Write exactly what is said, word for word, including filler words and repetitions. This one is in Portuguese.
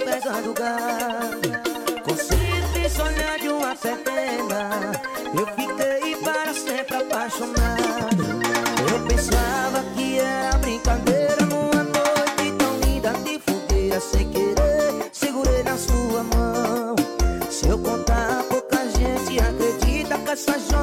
pegando gado. Com simples olhar de uma serpena, eu fiquei para sempre apaixonado. Eu pensava que era brincadeira, numa noite tão linda de fogueira. Sem querer, segurei na sua mão. Se eu contar, pouca gente acredita que essa